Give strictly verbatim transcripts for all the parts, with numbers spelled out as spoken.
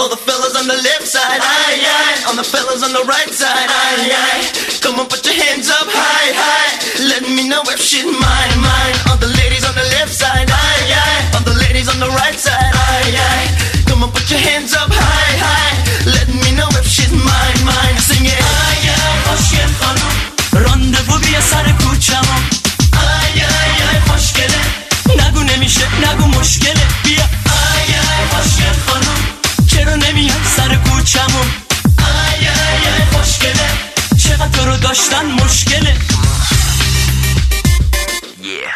All the fellas on the left side, aye, aye. On the fellas on the right side, aye, aye. Come on, put your hands up high, high. Let me know if shit mine, mine. All the ladies on the left side, aye, aye. All the ladies on the right side, aye, aye. Come on, put your hands up high, high. Let me know if shit mine, mine. Sing it. Aye, aye, خوشگل خانم راندوو بیا سر کوچمو. Aye, aye, aye, خوشگله. نگو نمیشه نگو مشکله. بیا Aye, aye, خوشگل خانم چرا نمیای سر کوچمو. Aye, aye, aye, خوشگله. چقدر تو رو داشتن مشکله. Yeah.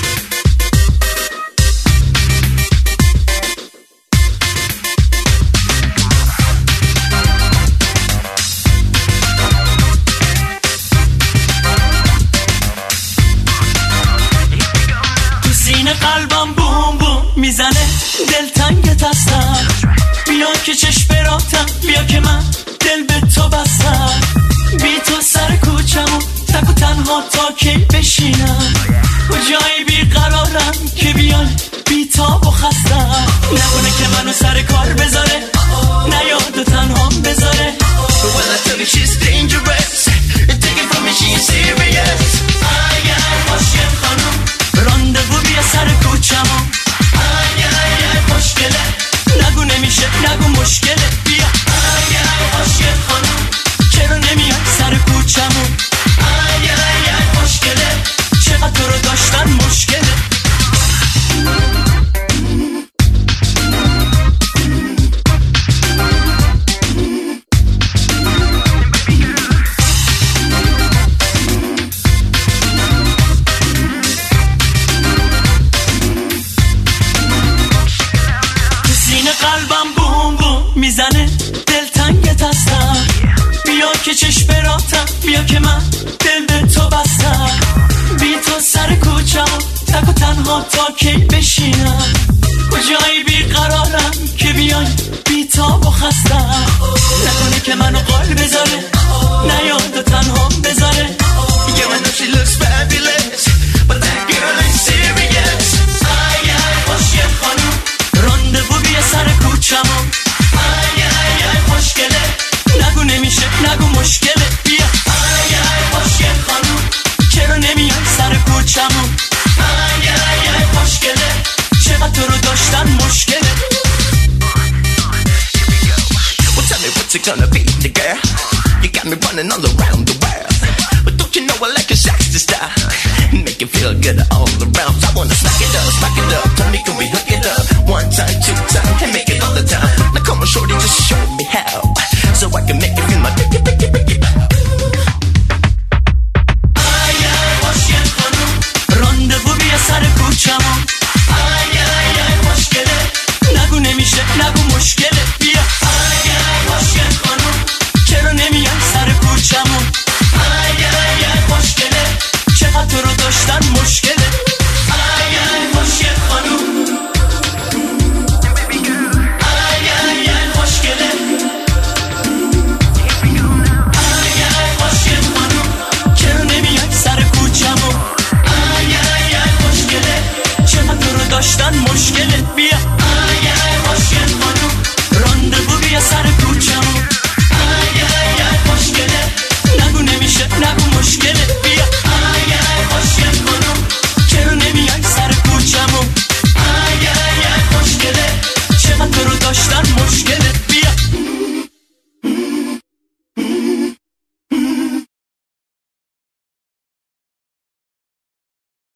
قلبم بوم بوم میزنه دلتنگت هستم. بیا که چشم براتم بیا که من دل به تو بستم. بی تو سر کوچمو تک و تنها تا کی بشینم. کجایی بیقرارم که بیای بی تاب و خستم. نکنه که منو سر کار بذاره نه یاد و تنهام بذاره. Well I tell you she's dangerous. Take it from me she is serious. Aye aye خوشگل خانم راندوو بیا سر کوچمو. Aye aye aye خوشگله. نگو نمیشه نگو مشکله. بیا Aye aye خوشگل خانم چرا نمیای سر کوچمو. Aye aye aye خوشگله. چقدر تو رو داشتن مشکله. قلبم بوم بوم میزنه دلتنگت هستم. بیا که چشم براتم بیا که من دل به تو بستم. بی تو سر کوچم تک و تنها تا کی بشینم. کجایی بیقرارم که بیای بی تاب و خستم. نکنه که منو قال بذاره نه یاد و تنهام بذاره. Yeah I know she looks fabulous but that girl ain't serious. Aye aye خوشگل خانم راندوو بیا سر کوچمو. Aye aye aye خوشگله. نگو نمیشه نگو مشکله. بیا Aye aye خوشگل خانم چرا نمیای سر کوچمو. Aye aye aye خوشگله. چقدر تو رو داشتن مشکله. Well tell me what's it gonna be the girl. You got me running all around the world. But don't you know I like a sexy style. Make you feel good all around. I wanna smack it up, smack it up. Tell me can we hook it up. One time, two time, and make it all the time. Now come on shorty just show me how.